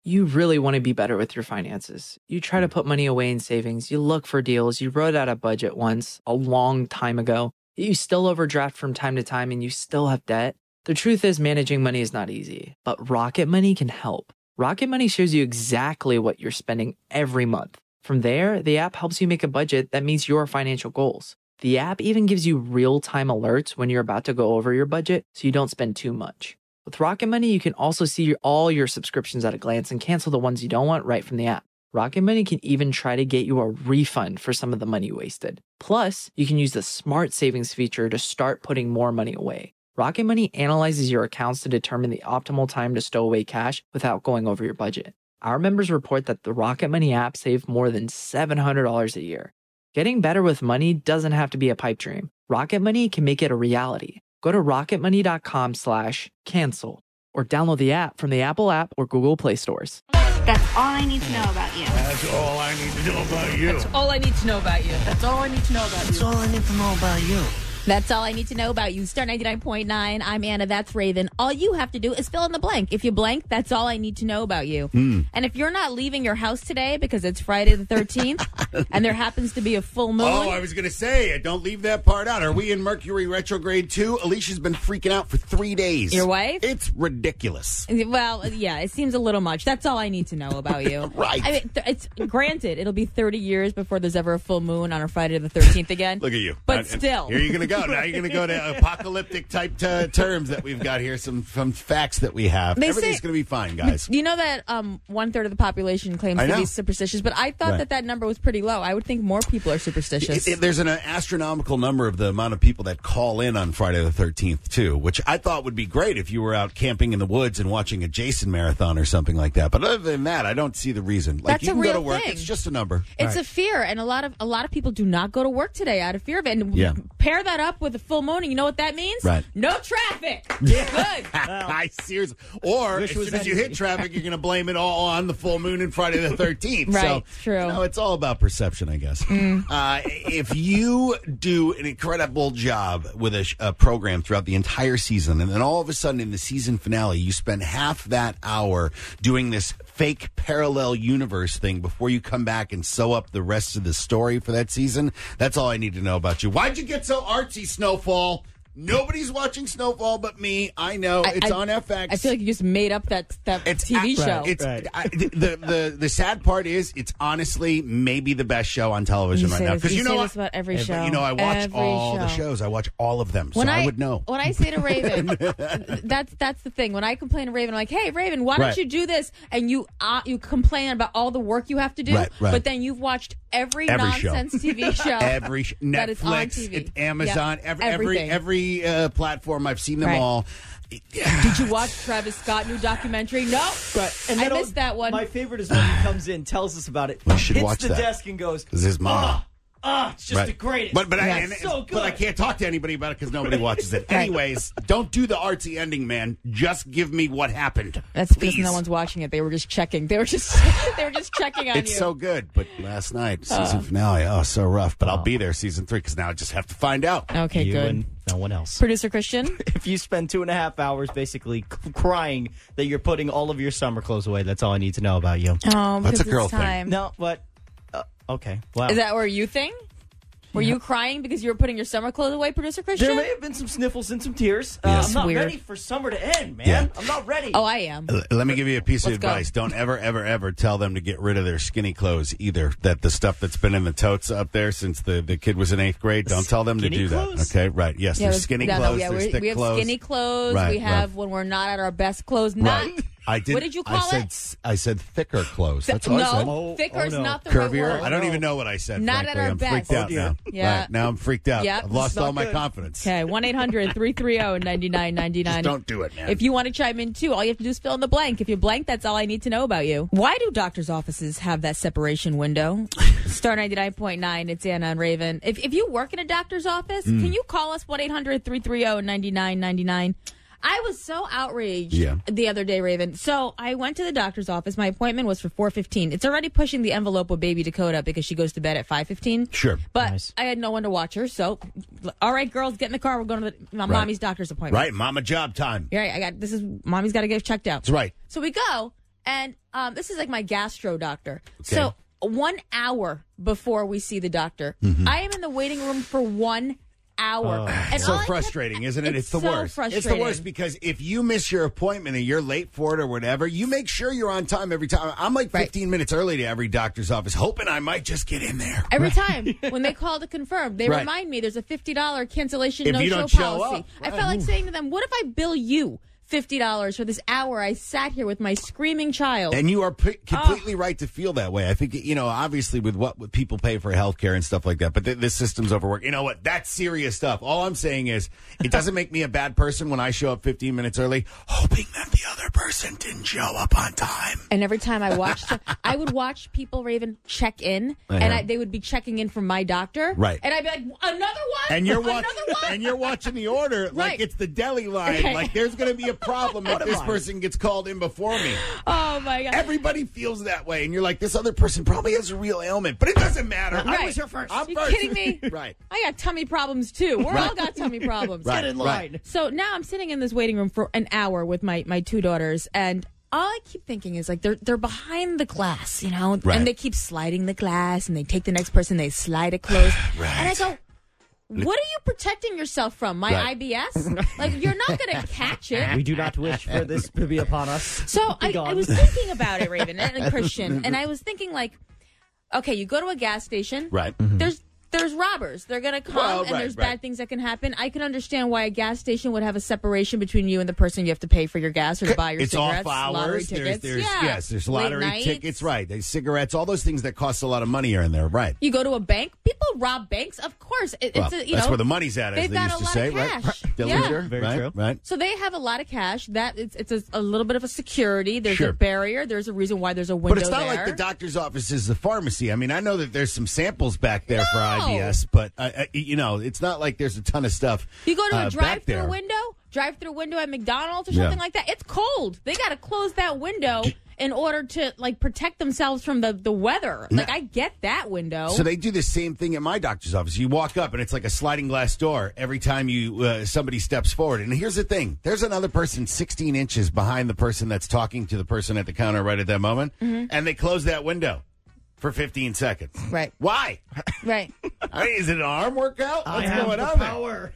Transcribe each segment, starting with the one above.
You really want to be better with your finances. You try to put money away in savings. You look for deals. You wrote out a budget once a long time ago. You still overdraft from time to time and you still have debt. The truth is managing money is not easy, but Rocket Money can help. Rocket Money shows you exactly what you're spending every month. From there, the app helps you make a budget that meets your financial goals. The app even gives you real-time alerts when you're about to go over your budget so you don't spend too much. With Rocket Money, you can also see all your subscriptions at a glance and cancel the ones you don't want right from the app. Rocket Money can even try to get you a refund for some of the money you wasted. Plus, you can use the Smart Savings feature to start putting more money away. Rocket Money analyzes your accounts to determine the optimal time to stow away cash without going over your budget. Our members report that the Rocket Money app saved more than $700 a year. Getting better with money doesn't have to be a pipe dream. Rocket Money can make it a reality. Go to rocketmoney.com/cancel or download the app from the Apple app or Google Play stores. That's all I need to know about you. That's all I need to know about you. That's all I need to know about you. That's all I need to know about you. That's all I need to know about you. That's all I need to know about you. Star 99.9. I'm Anna. That's Raven. All you have to do is fill in the blank. If you blank, that's all I need to know about you. And if you're not leaving your house today because it's Friday the 13th and there happens to be a full moon. Oh, I was going to say, don't leave that part out. Are we in Mercury retrograde too? Alicia's been freaking out for 3 days. Your wife? It's ridiculous. Well, yeah, it seems a little much. That's all I need to know about you. Right. I mean, it's granted, it'll be 30 years before there's ever a full moon on a Friday the 13th again. Look at you. But still. Here you're going to go. Now you're going to go to apocalyptic type terms that we've got here, some facts that we have. Everything's going to be fine, guys. You know that 1/3 of the population claims to be superstitious, but I thought that number was pretty low. I would think more people are superstitious. There's an astronomical number of the amount of people that call in on Friday the 13th, too, which I thought would be great if you were out camping in the woods and watching a Jason marathon or something like that. But other than that, I don't see the reason. Like, That's you can a real go to work. thing. It's just a number. It's a fear, and a lot of people do not go to work today out of fear of it. And pair that up with a full moon, and you know what that means? Right. No traffic. Good. I seriously. Or as soon as you hit traffic, you're going to blame it all on the full moon and Friday the 13th. Right, so, true. It's all about perception, I guess. If you do an incredible job with a program throughout the entire season, and then all of a sudden in the season finale, you spend half that hour doing this fake parallel universe thing before you come back and sew up the rest of the story for that season, that's all I need to know about you. Why'd you get so artsy, Snowfall? Nobody's watching Snowfall but me. I know. It's on FX. I feel like you just made up that TV show. The sad part is it's honestly maybe the best show on television right now. Because you say this about every show. I watch all the shows. I watch all of them. So I would know. When I say to Raven, that's the thing. When I complain to Raven, I'm like, hey, Raven, why don't you do this? And you complain about all the work you have to do. Right. But then you've watched every nonsense TV show. Netflix, that is on TV. Amazon, every platform. I've seen them all. Did you watch Travis Scott new documentary? No. Right. And I missed that one. My favorite is when he comes in, tells us about it, We should hits watch the that. desk and goes, This is his mom. it's just the greatest. But it's so good. But I can't talk to anybody about it because nobody watches it. Anyways, don't do the artsy ending, man. Just give me what happened. That's because please. no one's watching it. They were just checking. They were just checking on you. It's so good. But last night, season finale, so rough. But I'll be there season 3 because now I just have to find out. Okay, you good. And no one else. Producer Christian? If you spend 2.5 hours basically crying that you're putting all of your summer clothes away, that's all I need to know about you. Oh, That's a because girl it's thing. time. No, but okay. Wow. Is that where you think? Were you crying because you were putting your summer clothes away, Producer Christian? There may have been some sniffles and some tears. Yes. I'm not Weird. ready for summer to end, man. Yeah. I'm not ready. Oh, I am. Let me give you a piece of Let's go. advice. Don't ever, ever, ever tell them to get rid of their skinny clothes either. That the stuff that's been in the totes up there since the kid was in 8th grade. Don't tell them to Skinny do clothes? that. Okay, right. Yes, there's skinny clothes, there's thick we have clothes. skinny clothes. Right, we have when we're not at our best clothes. Right. I did. What did you call it? I said thicker clothes. That's all I said. No, thicker is no. not the right Curvier? word. I don't even know what I said. Not frankly. at our I'm best. freaked out now. Yeah. Right, now I'm freaked out. Yep. I've lost It's not all my good. confidence. Okay, 1-800-330-9999. Just don't do it, man. If you want to chime in, too, all you have to do is fill in the blank. If you blank, that's all I need to know about you. Why do doctors' offices have that separation window? Star 99.9, it's Anna and Raven. If you work in a doctor's office, can you call us 1-800-330-9999? I was so outraged the other day, Raven. So I went to the doctor's office. My appointment was for 4:15. It's already pushing the envelope with baby Dakota because she goes to bed at 5:15. Sure. But Nice. I had no one to watch her. So, all right, girls, get in the car. We're going to my mommy's doctor's appointment. Right, mama job time. Right. Mommy's got to get checked out. That's right. So we go, and this is like my gastro doctor. Okay. So 1 hour before we see the doctor, I am in the waiting room for 1 hour. And So all I frustrating, isn't it? It's the so worst. It's the frustrating. worst because if you miss your appointment and you're late for it or whatever, you make sure you're on time every time. I'm like 15 minutes early to every doctor's office, hoping I might just get in there. Every time when they call to confirm, they Right. remind me there's a $50 cancellation If you no-show don't show policy. up, I right. felt like saying to them, what if I bill you $50 for this hour I sat here with my screaming child? And you are completely right to feel that way. I think, obviously with what people pay for healthcare and stuff like that, but this system's overworked. You know what? That's serious stuff. All I'm saying is it doesn't make me a bad person when I show up 15 minutes early, hoping that the other person didn't show up on time. And every time I watched, I would watch people, Raven, check in, and they would be checking in from my doctor. Right. And I'd be like, another one? And you're Another one? and you're watching the order like Right. it's the deli line. Right. Like there's going to be a problem if this person gets called in before me. Oh, my God. Everybody feels that way, and you're like, this other person probably has a real ailment, but it doesn't matter. Right. I was here first. I'm You first. kidding me? Right. I got tummy problems, too. We're all got tummy problems. Right. Get in line. So now I'm sitting in this waiting room for an hour with my two daughters, and all I keep thinking is like they're behind the glass, Right. and they keep sliding the glass, and they take the next person, they slide it closed, Right. and I go, what are you protecting yourself from? My Right. IBS? Like you're not going to catch it. We do not wish for this to be upon us. So Be I gone. was thinking about it, Raven and Christian, and I was thinking like, okay, you go to a gas station, Right. There's robbers. They're going to come, Well, and right, there's right. bad things that can happen. I can understand why a gas station would have a separation between you and the person you have to pay for your gas or to buy your It's cigarettes, off lottery hours. tickets. There's Late lottery nights. tickets. Right. There's cigarettes. All those things that cost a lot of money are in there. Right. You go to a bank. People rob banks, of course. Well, that's where the money's at, as they've they got used a to say. lot of Right. cash. Dillinger. Very right. true. Right. So they have a lot of cash. That it's a little bit of a security. There's Sure. a barrier. There's a reason why there's a window But it's not there. like the doctor's office is the pharmacy. I mean, I know that there's some samples back there for No. IBS, but it's not like there's a ton of stuff. You go to a back drive-through there. window at McDonald's or Yeah. something like that. It's cold. They got to close that window in order to protect themselves from the weather. Like I get that window. So they do the same thing at my doctor's office. You walk up and it's like a sliding glass door every time somebody steps forward. And here's the thing: there's another person 16 inches behind the person that's talking to the person at the counter right at that moment, and they close that window for 15 seconds. Right. Why? Right. I mean, is it an arm workout? I What's have going the on there? power.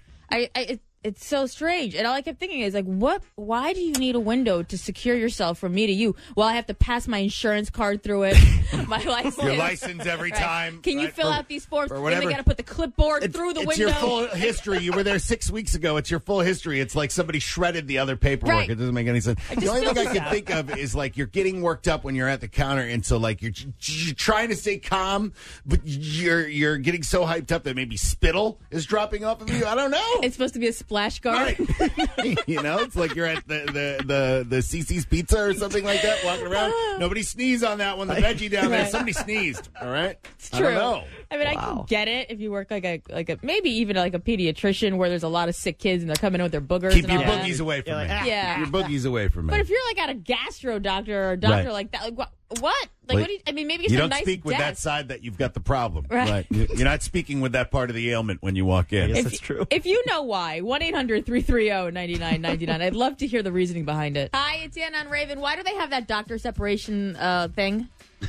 It's so strange. And all I kept thinking is like, why do you need a window to secure yourself from me to you? Well, I have to pass my insurance card through it, my license. Your license every Right. time. Can you right, fill for- out these forms? or Then whatever. they got to put the clipboard through the it's window. your full history. You were there 6 weeks ago. It's your full history. It's like somebody shredded the other paperwork. Right. It doesn't make any sense. The just only thing feel I can think of is like you're getting worked up when you're at the counter, and so like you're trying to stay calm, but you're getting so hyped up that maybe spittle is dropping off of you. I don't know. It's supposed to be a splash guard. Right. It's like you're at the CC's Pizza or something like that, walking around. Nobody sneezed on that one. The veggie down there, Right. somebody sneezed. All right, It's true. I don't know. I mean, I can get it if you work like a maybe even like a pediatrician where there's a lot of sick kids and they're coming in with their boogers. Keep and your all that. boogies away from me. Yeah. Your boogies away from me. But if you're like at a gastro doctor or a doctor Right. like that, like what? Like what do you? I mean, maybe it's you a don't nice speak with that desk. side that you've got the problem. Right. You're not speaking with that part of the ailment when you walk in. Yes, that's true. If you know why, 1-800-330-9999. I'd love to hear the reasoning behind it. Hi, it's Anna on Raven. Why do they have that doctor separation thing?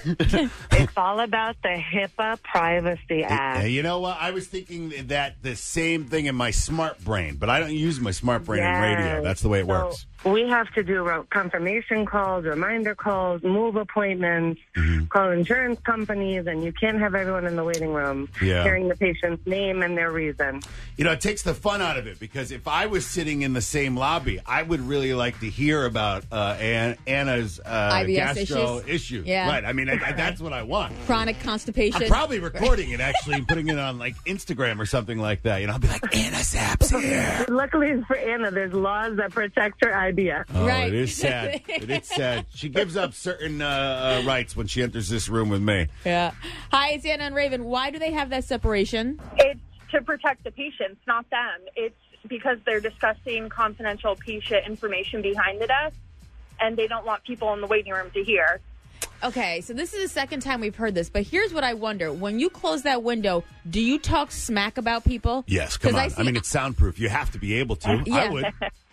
It's all about the HIPAA Privacy Act. Hey, you know what? I was thinking that the same thing in my smart brain, but I don't use my smart brain in radio. Yes. That's the way it So works. We have to do confirmation calls, reminder calls, move appointments, call insurance companies, and you can't have everyone in the waiting room Yeah. hearing the patient's name and their reason. It takes the fun out of it because if I was sitting in the same lobby, I would really like to hear about Anna's IBS gastro issues? issue. Yeah. Right. I mean, that's what I want. Chronic constipation. I'm probably recording it actually and putting it on like Instagram or something like that. I'll be like, Anna Sapp's here. Luckily for Anna, there's laws that protect her IBS. Oh, Right. it is sad. It is sad. She gives up certain rights when she enters this room with me. Yeah. Hi, it's Anna and Raven. Why do they have that separation? It's to protect the patients, not them. It's because they're discussing confidential patient information behind the desk, and they don't want people in the waiting room to hear. Okay, so this is the second time we've heard this, but here's what I wonder. When you close that window, do you talk smack about people? Yes, come 'Cause on. I mean, it's soundproof. You have to be able to. Yeah. I would.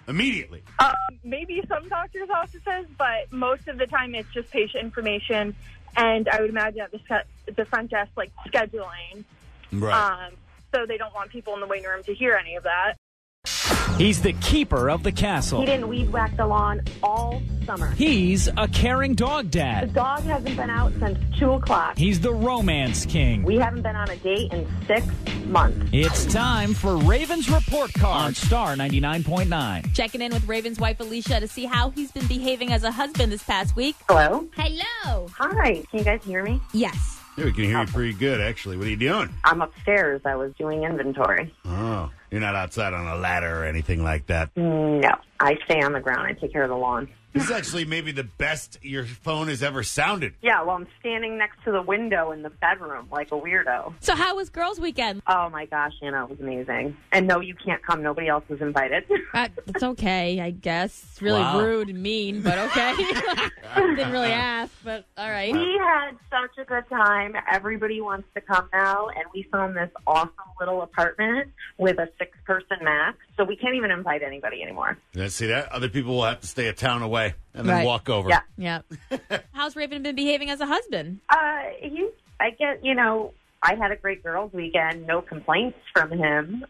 immediately. Maybe some doctor's offices, but most of the time it's just patient information. And I would imagine at the front desk, like scheduling. Right. So they don't want people in the waiting room to hear any of that. He's the keeper of the castle. He didn't weed whack the lawn all summer. He's a caring dog The dad. dog hasn't been out since 2 o'clock. He's the romance king. We haven't been on a date in 6 months. It's time for Raven's Report Card on Star 99.9. Checking in with Raven's wife, Alicia, to see how he's been behaving as a husband this past week. Hello? Hello. Hi. Can you guys hear me? Yes. Yeah, we can hear you pretty good, actually. What are you doing? I'm upstairs. I was doing inventory. Oh, you're not outside on a ladder or anything like that. No. I stay on the ground. I take care of the lawn. This is actually maybe the best your phone has ever sounded. Yeah, well, I'm standing next to the window in the bedroom like a weirdo. So how was girls' weekend? Oh, my gosh, Anna, it was amazing. And no, you can't come. Nobody else was invited. It's okay, I guess. It's really rude and mean, but okay. Didn't really ask, but all right. We had such a good time. Everybody wants to come now, and we found this awesome little apartment with a 6-person max, so we can't even invite anybody anymore. Let's see that. Other people will have to stay a town away and then Right. walk over. Yeah. Yeah. How's Raven been behaving as a husband? I get, I had a great girls' weekend. No complaints from him.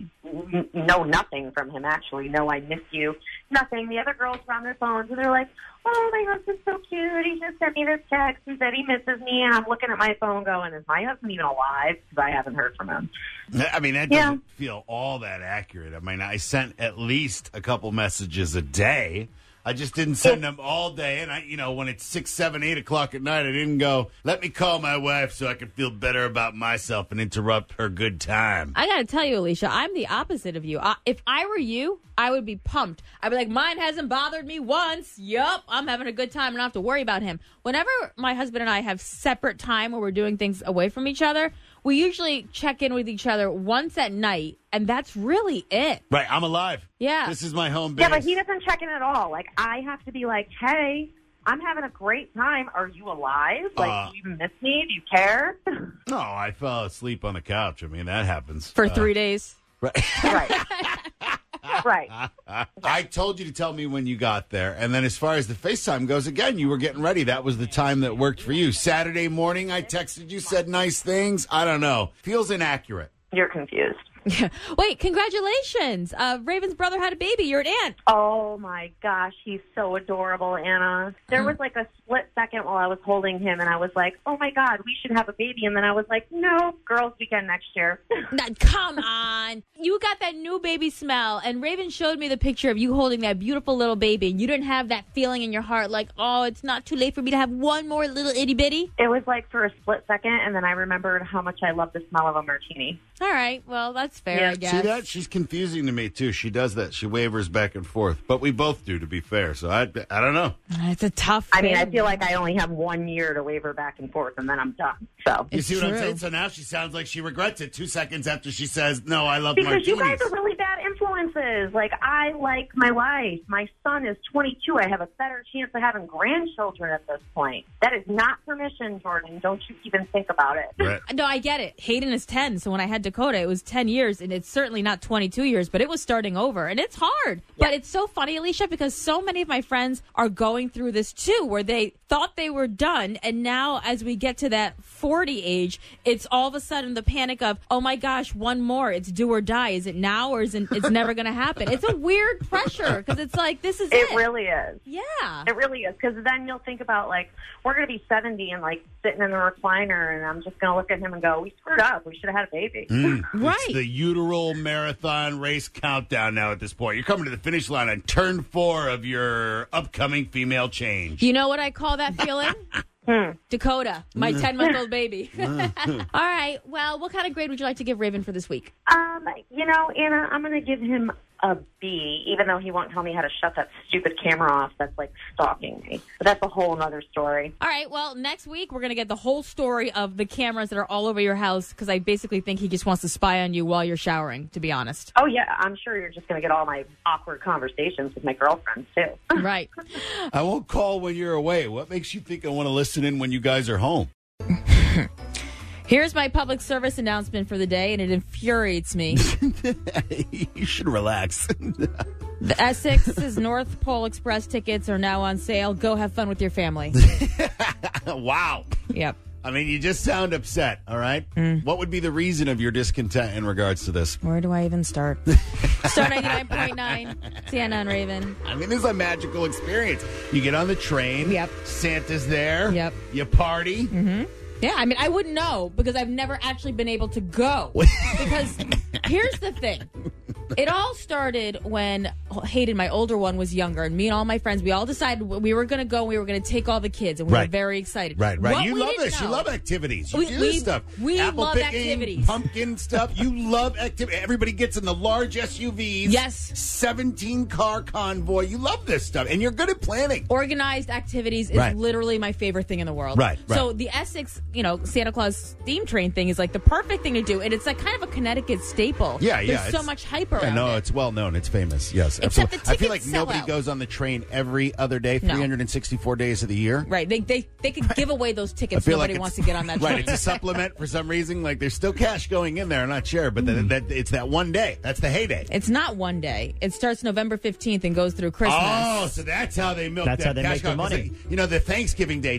No, nothing from him, actually. No, I miss you. Nothing. The other girls were on their phones, and they're like, oh, my husband's so cute. He just sent me this text and said he misses me. And I'm looking at my phone going, is my husband even alive? Because I haven't heard from him. I mean, that doesn't feel all that accurate. I mean, I sent at least a couple messages a day. I just didn't send them all day. And when it's 6, 7, 8 o'clock at night, I didn't go, let me call my wife so I can feel better about myself and interrupt her good time. I got to tell you, Alicia, I'm the opposite of you. If I were you, I would be pumped. I'd be like, mine hasn't bothered me once. Yup, I'm having a good time and I don't have to worry about him. Whenever my husband and I have separate time where we're doing things away from each other, we usually check in with each other once at night, and that's really it. Right, I'm alive. Yeah. This is my home base. Yeah, but he doesn't check in at all. Like, I have to be like, hey, I'm having a great time. Are you alive? Like, do you even miss me? Do you care? No, I fell asleep on the couch. I mean, that happens. For 3 days. Right. Right. Right. I told you to tell me when you got there. And then as far as the FaceTime goes, again, you were getting ready. That was the time that worked for you. Saturday morning, I texted you, said nice things. I don't know. Feels inaccurate. You're confused. Wait, congratulations. Raven's brother had a baby. You're an aunt. Oh, my gosh. He's so adorable, Anna. There was like a split second while I was holding him, and I was like, oh, my God, we should have a baby. And then I was like, no, girls' weekend next year. Now, come on. You got that new baby smell, and Raven showed me the picture of you holding that beautiful little baby, and you didn't have that feeling in your heart like, oh, it's not too late for me to have one more little itty-bitty? It was like for a split second, and then I remembered how much I love the smell of a martini. All right. Well, that's fair, I guess. See that? She's confusing to me, too. She does that. She wavers back and forth. But we both do, to be fair. So I don't know. It's a tough I mean, I thing. feel like I only have 1 year to waver back and forth, and then I'm done. So You see what I'm true. saying? So now she sounds like she regrets it 2 seconds after she says, no, I love because martinis. you guys are really bad influences. Like, I like my wife. My son is 22. I have a better chance of having grandchildren at this point. That is not permission, Jordan. Don't you even think about it. Right. No, I get it. Hayden is 10, so when I had Dakota, it was 10 years, and it's certainly not 22 years, but it was starting over, and it's hard. But it's so funny, Alicia, because so many of my friends are going through this, too, where they thought they were done, and now as we get to that 40 age, it's all of a sudden the panic of, oh my gosh, one more, it's do or die. Is it now, or is it's never going to happen? It's a weird pressure, because it's like, this is it. It really is. Yeah. It really is. Because then you'll think about, like, we're going to be 70 and, like, sitting in the recliner, and I'm just going to look at him and go, we screwed up. We should have had a baby. Right. It's the uteral marathon race countdown now at this point. You're coming to the finish line on turn 4 of your upcoming female change. You know what I call that feeling? Dakota, my 10-month-old baby. All right. Well, what kind of grade would you like to give Raven for this week? Anna, I'm going to give him a B, even though he won't tell me how to shut that stupid camera off that's, like, stalking me. But that's a whole other story. All right. Well, next week we're going to get the whole story of the cameras that are all over your house because I basically think he just wants to spy on you while you're showering, to be honest. Oh, yeah, I'm sure you're just going to get all my awkward conversations with my girlfriends, too. Right. I won't call when you're away. What makes you think I want to listen in when you guys are home? Here's my public service announcement for the day, and it infuriates me. You should relax. The Essex's North Pole Express tickets are now on sale. Go have fun with your family. Wow. Yep. I mean, you just sound upset, all right? What would be the reason of your discontent in regards to this? Where do I even start? Star 99.9, Sienna and Raven. I mean, this is a magical experience. You get on the train. Yep. Santa's there. Yep. You party. Mm-hmm. Yeah, I mean, I wouldn't know because I've never actually been able to go. Because here's the thing. It all started when Hayden, my older one, was younger, and me and all my friends, we all decided we were going to go and we were going to take all the kids, and we were very excited. Right. What You we love didn't this. You know- love activities. You do this stuff. We Apple love picking, activities. pumpkin stuff. You love activity. Everybody gets in the large SUVs. Yes. 17-car convoy. You love this stuff, and you're good at planning. Organized activities is Right. literally my favorite thing in the world. Right. So the Essex, Santa Claus steam train thing is like the perfect thing to do, and it's like kind of a Connecticut staple. Yeah. There's so it's- much hype around No, it. it's well known. It's famous. Yes, Except absolutely. the I feel like tickets sell nobody out. goes on the train every other day, No. 364 days of the year. Right. They could give away those I tickets. feel Nobody like wants to get on that train. Right, it's a supplement for some reason. Like there's still cash going in there. I'm not sure, but that it's that one day. That's the heyday. It's not one day. It starts November 15th and goes through Christmas. Oh, so that's how they milk That's that how they cash make their cow. 'Cause money. The Thanksgiving Day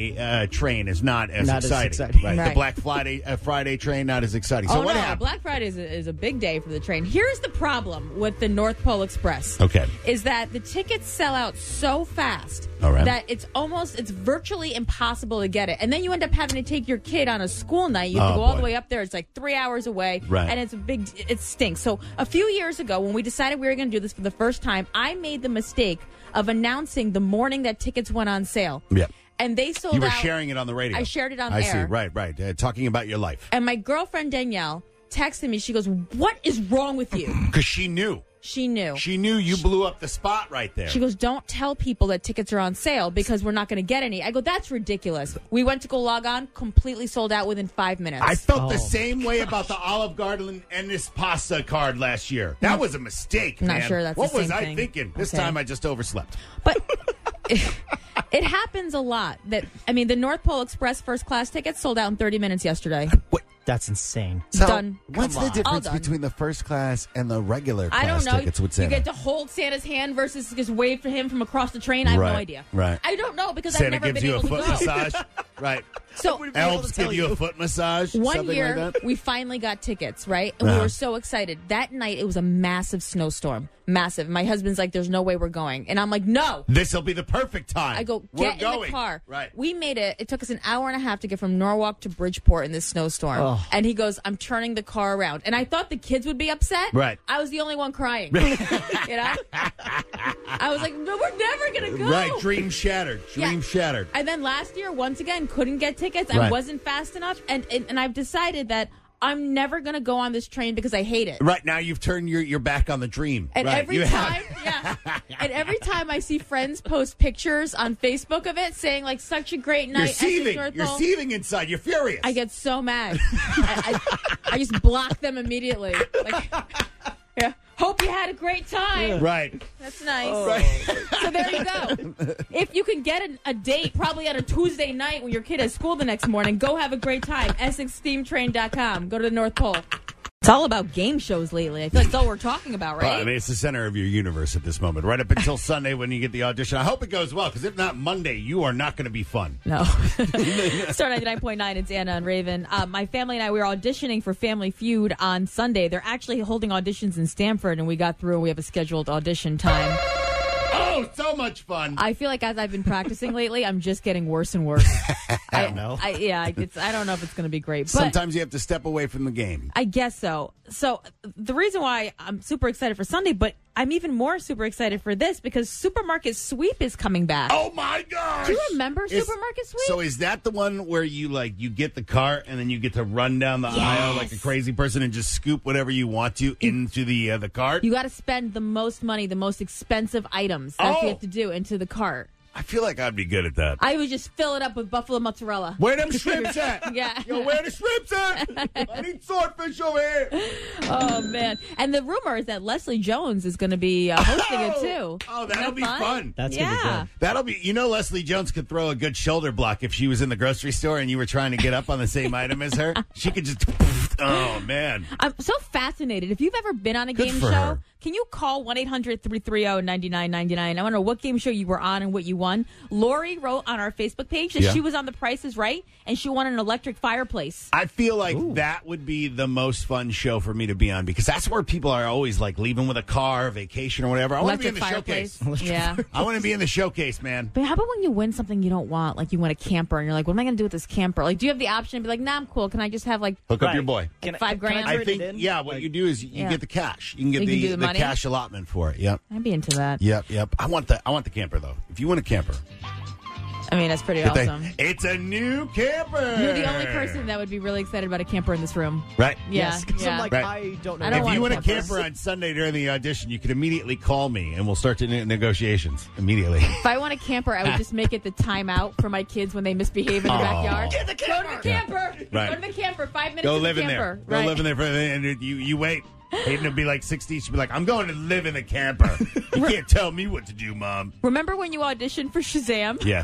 train is not as Not as exciting. exciting. Right. The Right. Black Friday train not as exciting. So Oh, what no, happened? Black Friday is a big day for the train. Here's the problem with the North Pole Express. Okay. Is that the tickets sell out so fast All right. that it's virtually impossible to get it. And then you end up having to take your kid on a school night. You have to Oh, go all the boy. way up there. It's like 3 hours away. Right. And it stinks. So a few years ago, when we decided we were going to do this for the first time, I made the mistake of announcing the morning that tickets went on sale. Yeah. And they sold You were out. sharing it on the radio. I shared it on I air. see. Right. Talking about your life. And my girlfriend Danielle texted me. She goes, "What is wrong with you?" Because she knew. She knew. She knew you blew up the spot right there. She goes, "Don't tell people that tickets are on sale because we're not going to get any." I go, "That's ridiculous." We went to go log on, completely sold out within 5 minutes. I felt the same way about the Olive Garden and this pasta card last year. That was a mistake, I'm not man. sure that's what the was same I thing. thinking? This Okay. time I just overslept. But it happens a lot. The North Pole Express first class tickets sold out in 30 minutes yesterday. What? That's insane. So, Done. what's Come the on. difference All done. between the first class and the regular class I don't know. tickets with You Santa? get to hold Santa's hand versus just wave for him from across the train. I have Right, no idea. right. I don't know because Santa I've never gives been you a able foot to go. massage. Right. So Elves give you a foot massage. one something year like that. we finally got tickets, right? And we Uh-huh. were so excited. That night it was a massive snowstorm. Massive. My husband's like, "There's no way we're going." And I'm like, "No." This will be the perfect time. I go, We're "Get in going. the car." Right. We made it. It took us an hour and a half to get from Norwalk to Bridgeport in this snowstorm. Oh. And he goes, "I'm turning the car around." And I thought the kids would be upset. Right. I was the only one crying. I was like, "No, we're never going to go." Right. Dream shattered. Dream Yeah. shattered. And then last year, once again, couldn't get tickets. I Right. wasn't fast enough. And I've decided that I'm never going to go on this train because I hate it. Right now, you've turned your back on the dream. And right. every You time, have. and every time I see friends post pictures on Facebook of it saying like such a great You're night, Essex seething. North You're Pole, seething inside. You're furious. I get so mad. I just block them immediately. Like, yeah. Hope you had a great time. Right. That's nice. Right. So there you go. If you can get a date, probably on a Tuesday night when your kid has school the next morning, go have a great time. EssexSteamTrain.com. Go to the North Pole. It's all about game shows lately. I feel like that's all we're talking about, right? Well, I mean, it's the center of your universe at this moment, right up until Sunday when you get the audition. I hope it goes well, because if not Monday, you are not going to be fun. No. Star 99.9, it's Anna and Raven. My family and I, we were auditioning for Family Feud on Sunday. They're actually holding auditions in Stamford, and we got through, and we have a scheduled audition time. Oh, so much fun. I feel like as I've been practicing lately, I'm just getting worse and worse. I don't know. I don't know if it's going to be great. But Sometimes you have to step away from the game. I guess so. So the reason why I'm super excited for Sunday, but I'm even more super excited for this because Supermarket Sweep is coming back. Oh, my gosh. Do you remember Supermarket Sweep? So is that the one where you get the cart and then you get to run down the aisle like a crazy person and just scoop whatever you want to into the cart? You got to spend the most money, the most expensive items. That's what you have to do into the cart. I feel like I'd be good at that. I would just fill it up with buffalo mozzarella. Where them shrimps at? Yeah. Yo, where the shrimps at? I need swordfish over here. Oh, man. And the rumor is that Leslie Jones is going to be hosting it, too. Oh, Isn't that'll that be fun. That's going to be good. That'll be, Leslie Jones could throw a good shoulder block if she was in the grocery store and you were trying to get up on the same item as her. She could just Oh, man. I'm so fascinated. If you've ever been on a Good game for show, her. can you call 1-800-330-9999? I want to know what game show you were on and what you won. Lori wrote on our Facebook page that Yeah. she was on The Price is Right, and she won an electric fireplace. I feel like that would be the most fun show for me to be on because that's where people are always like leaving with a car, vacation, or whatever. I want to be in Electric the showcase. fireplace. Yeah. I want to be in the showcase, man. But how about when you win something you don't want? Like you win a camper, and you're like, what am I going to do with this camper? Like, do you have the option to be like, nah, I'm cool. Can I just have like Hook up your boy. Like $5 grand? I think, what you do is you Yeah. get the cash. You can get You can do the the money? cash allotment for it. Yep. I'd be into that. Yep. I want the camper though. If you win a camper, I mean, that's pretty if they- awesome. it's a new camper. You're the only person that would be really excited about a camper in this room. Right? Yeah. Yes, 'cause I'm like, Right. I don't know. I don't If want you a win a camper. camper on Sunday during the audition, you can immediately call me and we'll start to negotiations immediately. If I want a camper, I would just make it the timeout for my kids when they misbehave in the backyard. Get the camper! Go to the camper. Right. Go to the camper. 5 minutes Go in live the in camper. there. Right. Go live in there and you wait. Hayden will be like 60. She'll be like, I'm going to live in the camper. You can't tell me what to do, Mom. Remember when you auditioned for Shazam? Yeah.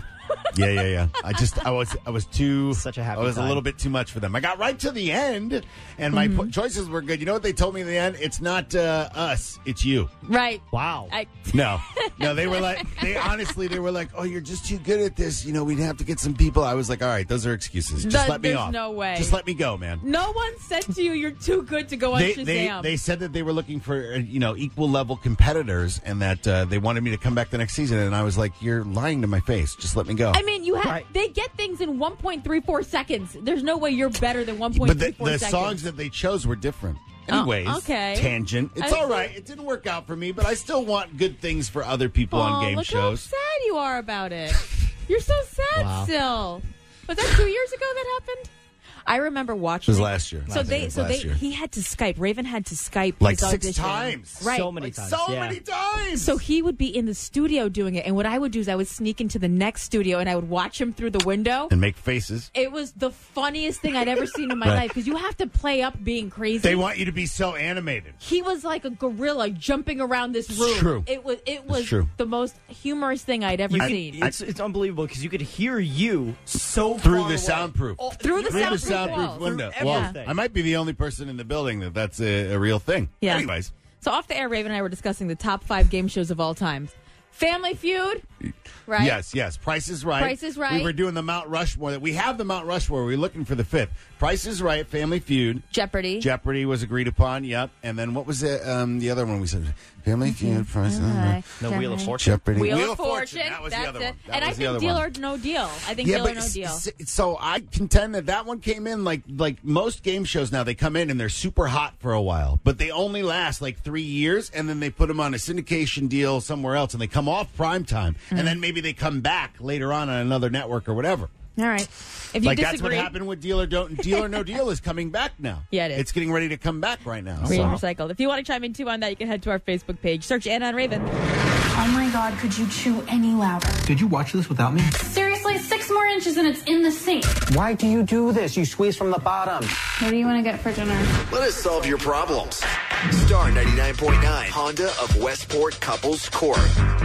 I was too Such a happy I was time. a little bit too much for them. I got right to the end, and my choices were good. You know what they told me in the end? It's not us, it's you. Right. Wow. No, they were like, they were like, oh, you're just too good at this. You know, we'd have to get some people. I was like, all right, those are excuses. Just let me There's off. no way. Just let me go, man. No one said to you, you're too good to go on Shazam. They said that they were looking for equal level competitors, and that they wanted me to come back the next season. And I was like, you're lying to my face. Just let me go. I mean, Right. they get things in 1.34 seconds. There's no way you're better than 1.34 But seconds. the songs that they chose were different. Oh, Anyways, okay. Tangent. It's all right. It didn't work out for me, but I still want good things for other people on game look shows. how sad you are about it. You're so sad Wow. still. Was that 2 years ago that happened? I remember watching. It was last year. So Last year. he had to Skype. Raven had to Skype Like his 6 audition. times. Right. So many times. So yeah. many times. So he would be in the studio doing it, and what I would do is I would sneak into the next studio and I would watch him through the window. and make faces. It was the funniest thing I'd ever seen in my Right. life because you have to play up being crazy. They want you to be so animated. He was like a gorilla jumping around this room. true. It was true. the most humorous thing I'd ever seen. It's unbelievable because you could hear you so Through far the away. soundproof. Oh, through the soundproof walls. window. Through Well, everything. I might be the only person in the building that's a real thing. Yeah. Anyways. So off the air, Raven and I were discussing the top 5 game shows of all time. Family Feud, right? Yes. Price is Right. Price is Right. We were doing the Mount Rushmore. We have the Mount Rushmore. We're looking for the 5th. Price is Right, Family Feud. Jeopardy. Jeopardy was agreed upon, yep. And then what was it? The other one we said? Family Feud, Price is Right. No Wheel of Fortune. Jeopardy. Wheel of Fortune. That was That's the other it. one. That And I was the think other Deal one. or No Deal. I think Deal or No Deal. So I contend that one came in like most game shows now. They come in and they're super hot for a while, but they only last like 3 years, and then they put them on a syndication deal somewhere else, and they come off prime time, and then maybe they come back later on another network or whatever. All right. If you Like disagree, that's what happened with Deal or No Deal is coming back now. Yeah, it is. It's getting ready to come back right now. Green So. Recycled. If you want to chime in too on that, you can head to our Facebook page. Search Anna and Raven. Oh my God, could you chew any louder? Did you watch this without me? Seriously, 6 more inches and it's in the sink. Why do you do this? You squeeze from the bottom. What do you want to get for dinner? Let us solve your problems. Star 99.9, Honda of Westport Couples Court.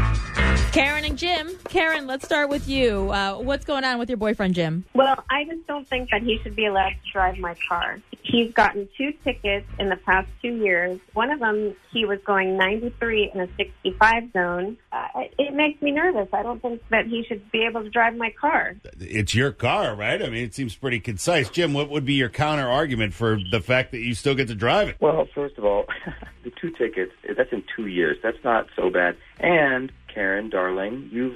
Karen and Jim. Karen, let's start with you. What's going on with your boyfriend, Jim? Well, I just don't think that he should be allowed to drive my car. He's gotten 2 tickets in the past 2 years. One of them, he was going 93 in a 65 zone. It makes me nervous. I don't think that he should be able to drive my car. It's your car, right? I mean, it seems pretty concise. Jim, what would be your counter argument for the fact that you still get to drive it? Well, first of all, the 2 tickets, that's in 2 years. That's not so bad. And Karen, darling, you've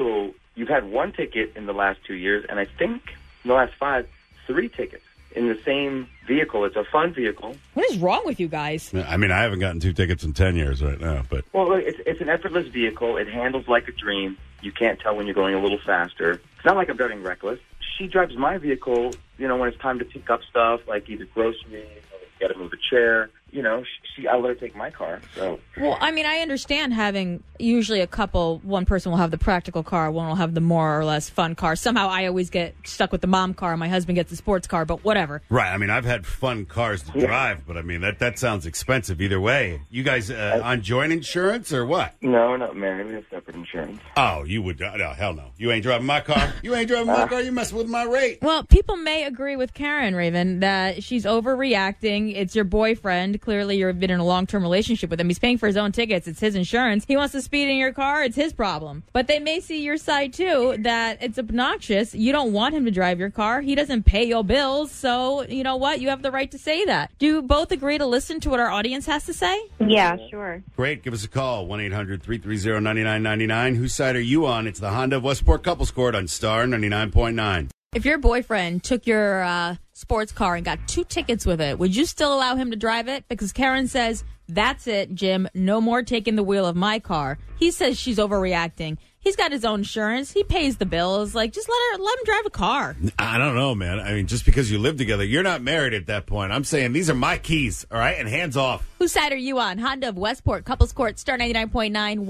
had 1 ticket in the last 2 years, and I think in the last 5, 3 tickets in the same vehicle. It's a fun vehicle. What is wrong with you guys? I mean, I haven't gotten 2 tickets in 10 years right now, but Well, look, it's an effortless vehicle. It handles like a dream. You can't tell when you're going a little faster. It's not like I'm driving reckless. She drives my vehicle, when it's time to pick up stuff, like either groceries or got to move a chair. I'll let her take my car. So. Well, I mean, I understand having usually a couple, one person will have the practical car, one will have the more or less fun car. Somehow I always get stuck with the mom car, and my husband gets the sports car, but whatever. Right. I mean, I've had fun cars to drive, but I mean, that sounds expensive either way. You guys on joint insurance or what? No, we're not married. We have separate insurance. Oh, you would? No, hell no. You ain't driving my car. You ain't driving my car. You messing with my rate. Well, people may agree with Karen, Raven, that she's overreacting. It's your boyfriend. Clearly, you've been in a long-term relationship with him. He's paying for his own tickets. It's his insurance. He wants to speed in your car. It's his problem. But they may see your side, too, that it's obnoxious. You don't want him to drive your car. He doesn't pay your bills. So, you know what? You have the right to say that. Do you both agree to listen to what our audience has to say? Yeah, sure. Great. Give us a call. 1-800-330-9999. Whose side are you on? It's the Honda of Westport Couples Court on Star 99.9. If your boyfriend took your sports car and got 2 tickets with it, would you still allow him to drive it? Because Karen says, that's it, Jim. No more taking the wheel of my car. He says she's overreacting. He's got his own insurance. He pays the bills. Like, just let him drive a car. I don't know, man. I mean, just because you live together, you're not married at that point. I'm saying these are my keys, all right? And hands off. Whose side are you on? Honda of Westport, Couples Court, Star 99.9,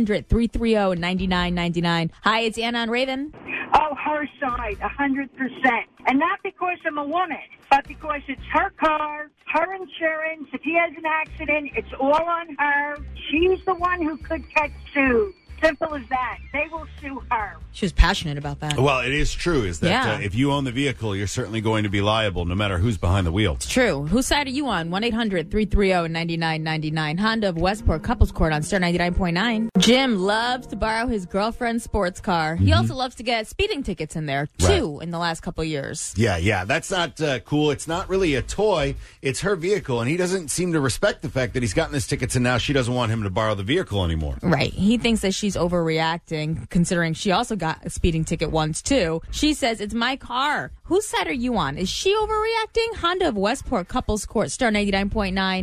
1-800-330-9999. Hi, it's Anna on Raven. Oh, her side, 100%. And not because I'm a woman, but because it's her car, her insurance. If he has an accident, it's all on her. She's the one who could get sued. Simple as that. They will sue her. She was passionate about that. Well, it is true, is that if you own the vehicle, you're certainly going to be liable no matter who's behind the wheel. It's true. Whose side are you on? 1-800-330-9999. Honda of Westport, Couples Court on Star 99.9. Jim loves to borrow his girlfriend's sports car. He also loves to get speeding tickets in there, too, in the last couple of years. Yeah. That's not cool. It's not really a toy. It's her vehicle, and he doesn't seem to respect the fact that he's gotten his tickets, and now she doesn't want him to borrow the vehicle anymore. Right. He thinks that she's overreacting, considering she also got a speeding ticket once, too. She says, it's my car. Whose side are you on? Is she overreacting? Honda of Westport, Couples Court, Star 99.9,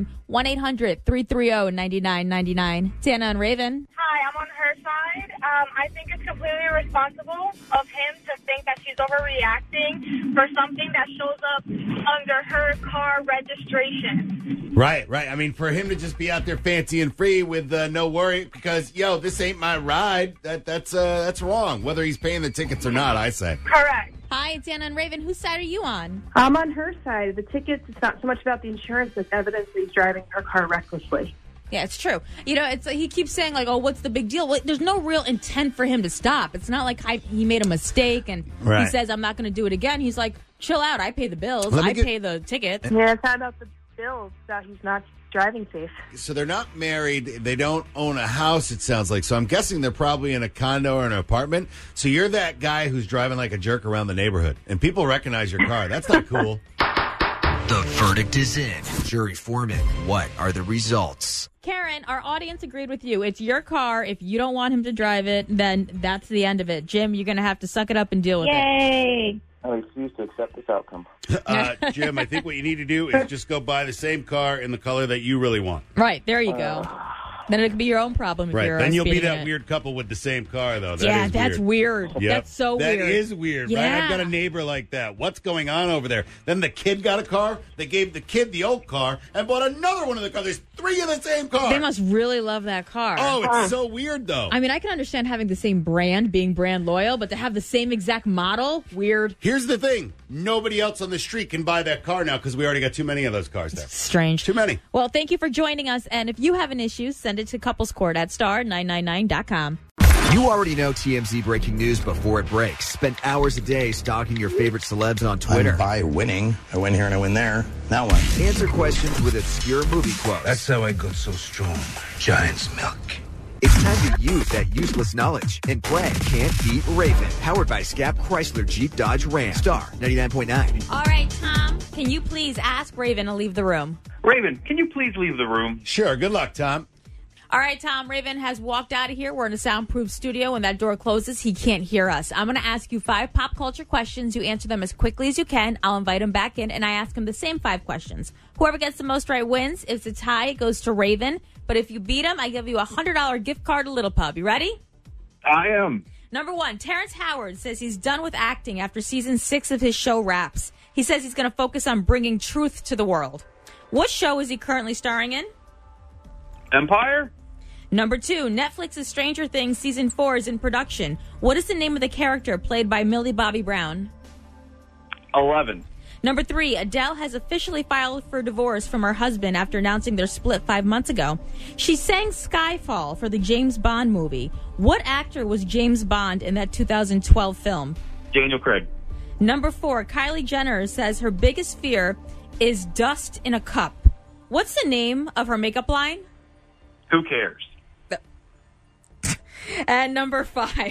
1-800-330-9999. Tana and Raven. Hi, I'm on her side. I think it's completely irresponsible of him to think that she's overreacting for something that shows up under her car registration. Right. I mean, for him to just be out there fancy and free with no worry because, this ain't my ride, that's wrong, whether he's paying the tickets or not, I say. Correct. Hi, it's Anna and Raven. Whose side are you on? I'm on her side. The tickets, it's not so much about the insurance as evidence that he's driving her car recklessly. Yeah, it's true. It's he keeps saying, like, oh, what's the big deal? Well, there's no real intent for him to stop. It's not like he made a mistake and he says, I'm not going to do it again. He's like, chill out. I pay the bills. I pay the tickets. Yeah, it's not about the bills. It's about he's not driving safe. So they're not married. They don't own a house, it sounds like. So I'm guessing they're probably in a condo or an apartment. So you're that guy who's driving like a jerk around the neighborhood. And people recognize your car. That's not cool. The verdict is in. Jury foreman, what are the results? Karen, our audience agreed with you. It's your car. If you don't want him to drive it, then that's the end of it. Jim, you're going to have to suck it up and deal with it. Yay! I refuse to accept this outcome. Jim, I think what you need to do is just go buy the same car in the color that you really want. Right, there you go. Then it could be your own problem if you're then you'll be speeding that it. weird couple with the same car, though. That's weird. Yep. That's so weird. That is weird, right? I've got a neighbor like that. What's going on over there? Then the kid got a car. They gave the kid the old car and bought another one of the cars. There's 3 in the same car. They must really love that car. Oh, it's so weird, though. I mean, I can understand having the same brand, being brand loyal, but to have the same exact model, weird. Here's the thing. Nobody else on the street can buy that car now because we already got too many of those cars there. Strange. Too many. Well, thank you for joining us. And if you have an issue, send it to Couples Court at star999.com. You already know TMZ breaking news before it breaks. Spend hours a day stalking your favorite celebs on Twitter. I'm by winning. I win here and I win there. Now what? Answer questions with obscure movie quotes. That's how I got so strong. Giant's milk. It's time to use that useless knowledge and play Can't Beat Raven. Powered by Scap Chrysler Jeep Dodge Ram. Star 99.9. All right, Tom, can you please ask Raven to leave the room? Raven, can you please leave the room? Sure. Good luck, Tom. All right, Tom, Raven has walked out of here. We're in a soundproof studio. When that door closes, he can't hear us. I'm going to ask you 5 pop culture questions. You answer them as quickly as you can. I'll invite him back in, and I ask him the same 5 questions. Whoever gets the most right wins. If it's a tie, it goes to Raven. But if you beat him, I give you a $100 gift card to Little Pub. You ready? I am. Number 1, Terrence Howard says he's done with acting after season 6 of his show Wraps. He says he's going to focus on bringing truth to the world. What show is he currently starring in? Empire? Number 2, Netflix's Stranger Things Season 4 is in production. What is the name of the character played by Millie Bobby Brown? 11. Number 3, Adele has officially filed for divorce from her husband after announcing their split 5 months ago. She sang Skyfall for the James Bond movie. What actor was James Bond in that 2012 film? Daniel Craig. Number 4, Kylie Jenner says her biggest fear is dust in a cup. What's the name of her makeup line? Who cares? And number 5,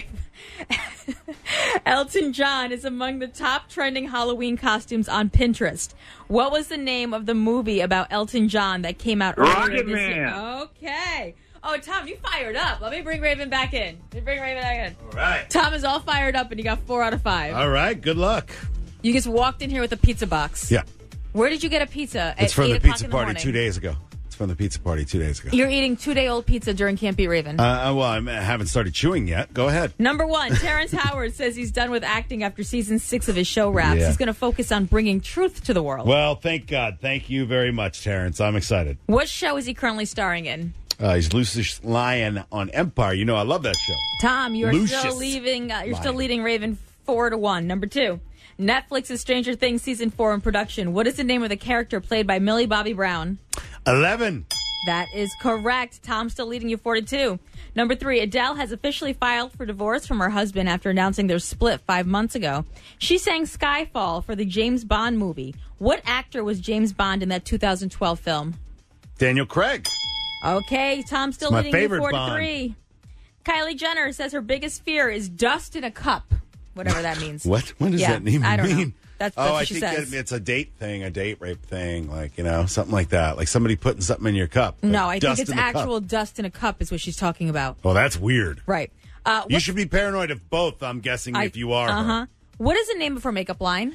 Elton John is among the top trending Halloween costumes on Pinterest. What was the name of the movie about Elton John that came out earlier this year? Okay. Oh, Tom, you fired up. Let me bring Raven back in. All right. Tom is all fired up, and you got 4 out of 5. All right. Good luck. You just walked in here with a pizza box. Yeah. Where did you get a pizza? It's from the 8 pizza o'clock in the party morning? 2 days ago. It's from the pizza party 2 days ago. You're eating 2-day-old pizza during Can't Beat Raven. Well, I haven't started chewing yet. Go ahead. Number 1, Terrence Howard says he's done with acting after season 6 of his show wraps. Yeah. He's going to focus on bringing truth to the world. Well, thank God. Thank you very much, Terrence. I'm excited. What show is he currently starring in? He's Lucius Lyon on Empire. You know I love that show. Tom, you're Lucius still leaving. You're still Lyon. leading Raven 4-1. Number 2, Netflix's Stranger Things season 4 in production. What is the name of the character played by Millie Bobby Brown? 11. That is correct. Tom's still leading you 4-2. Number 3, Adele has officially filed for divorce from her husband after announcing their split 5 months ago. She sang Skyfall for the James Bond movie. What actor was James Bond in that 2012 film? Daniel Craig. Okay, Tom's still It's my leading you favorite 4-3. Kylie Jenner says her biggest fear is dust in a cup, whatever that means. What does that even I don't mean? know. That's I what she think says. it's a date thing, a date rape thing, like, something like that. Like somebody putting something in your cup. No, Like I think dust it's in the cup. actual dust in a cup is what she's talking about. Oh, that's weird. Right. You should be paranoid of both, I'm guessing, if you are. Uh-huh. What is the name of her makeup line?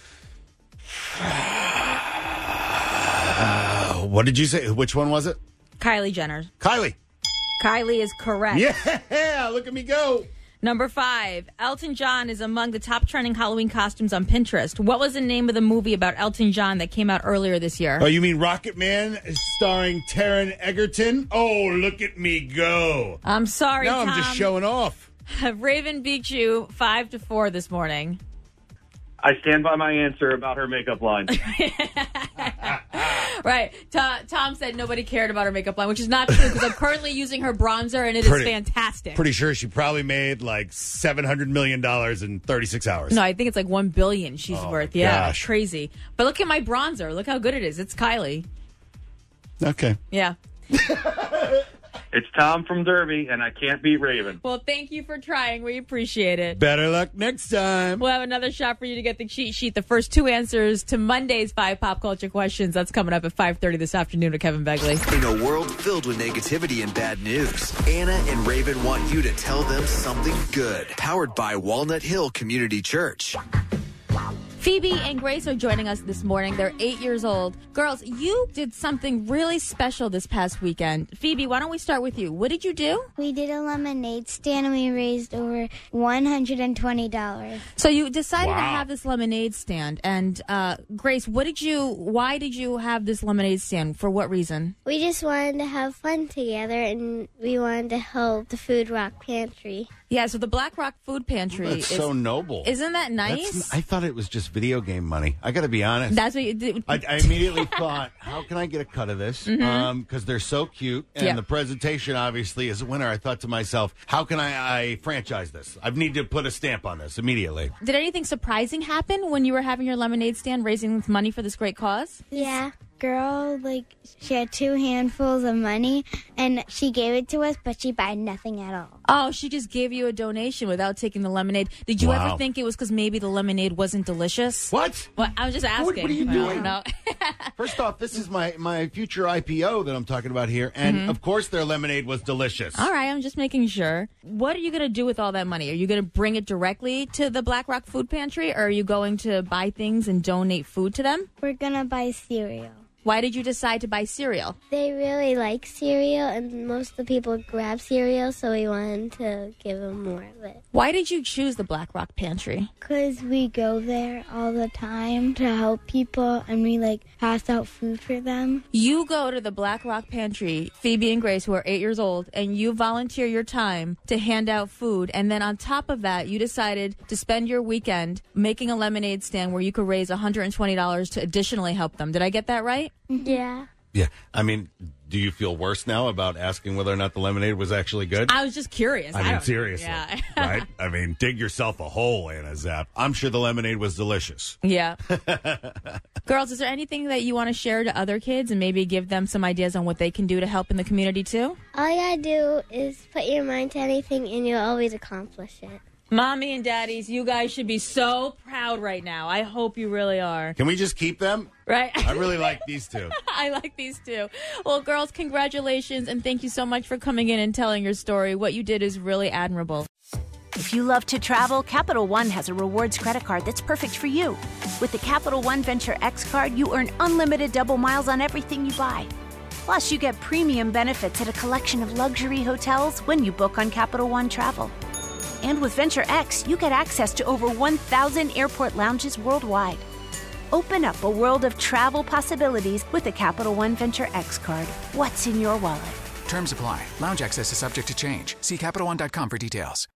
What did you say? Which one was it? Kylie Jenner. Kylie. Kylie is correct. Yeah, look at me go. Number 5, Elton John is among the top trending Halloween costumes on Pinterest. What was the name of the movie about Elton John that came out earlier this year? Oh, you mean Rocket Man starring Taron Egerton? Oh, look at me go. I'm sorry, No, Tom. I'm just showing off. Raven beat you 5-4 this morning. I stand by my answer about her makeup line. Right. Tom said nobody cared about her makeup line, which is not true because I'm currently using her bronzer and it is fantastic. Pretty sure she probably made like $700 million in 36 hours. No, I think it's like $1 billion she's worth. my Yeah, gosh. crazy. But look at my bronzer. Look how good it is. It's Kylie. Okay. Yeah. It's Tom from Derby, and I can't beat Raven. Well, thank you for trying. We appreciate it. Better luck next time. We'll have another shot for you to get the cheat sheet. The first 2 answers to Monday's 5 pop culture questions. That's coming up at 5:30 this afternoon with Kevin Begley. In a world filled with negativity and bad news, Anna and Raven want you to tell them something good. Powered by Walnut Hill Community Church. Phoebe and Grace are joining us this morning. They're 8 years old. Girls, you did something really special this past weekend. Phoebe, why don't we start with you? What did you do? We did a lemonade stand and we raised over $120. So you decided to Wow. have this lemonade stand. And Grace, why did you have this lemonade stand? For what reason? We just wanted to have fun together and we wanted to help the Food Rock Pantry. Yeah, so the Black Rock Food Pantry That's so noble. Isn't that nice? I thought it was just video game money. I got to be honest. That's what you did. I immediately thought, how can I get a cut of this? Mhm. Because they're so cute, and Yeah. the presentation obviously is a winner. I thought to myself, how can I franchise this? I need to put a stamp on this immediately. Did anything surprising happen when you were having your lemonade stand raising money for this great cause? Yeah. Girl, she had 2 handfuls of money and she gave it to us, but she bought nothing at all. Oh, she just gave you a donation without taking the lemonade. Did you Wow. ever think it was because maybe the lemonade wasn't delicious? What? Well, I was just asking. What are you I don't doing? know. First off, this is my future IPO that I'm talking about here, and Mhm. of course their lemonade was delicious. All right, I'm just making sure. What are you going to do with all that money? Are you going to bring it directly to the Black Rock Food Pantry, or are you going to buy things and donate food to them? We're going to buy cereal. Why did you decide to buy cereal? They really like cereal, and most of the people grab cereal, so we wanted to give them more of it. Why did you choose the Black Rock Pantry? Because we go there all the time to help people, and we, pass out food for them. You go to the Black Rock Pantry, Phoebe and Grace, who are 8 years old, and you volunteer your time to hand out food. And then on top of that, you decided to spend your weekend making a lemonade stand where you could raise $120 to additionally help them. Did I get that right? Yeah. Yeah. I mean, do you feel worse now about asking whether or not the lemonade was actually good? I was just curious. I mean, don't- seriously. Yeah. Right? I mean, dig yourself a hole, Anna Zapp. I'm sure the lemonade was delicious. Yeah. Girls, is there anything that you want to share to other kids and maybe give them some ideas on what they can do to help in the community too? All you gotta do is put your mind to anything, and you'll always accomplish it. Mommy and daddies, you guys should be so proud right now. I hope you really are. Can we just keep them? Right? I really like these two. I like these too. Well, girls, congratulations, and thank you so much for coming in and telling your story. What you did is really admirable. If you love to travel, Capital One has a rewards credit card that's perfect for you. With the Capital One Venture X card, you earn unlimited double miles on everything you buy. Plus, you get premium benefits at a collection of luxury hotels when you book on Capital One Travel. And with Venture X, you get access to over 1,000 airport lounges worldwide. Open up a world of travel possibilities with a Capital One Venture X card. What's in your wallet? Terms apply. Lounge access is subject to change. See CapitalOne.com for details.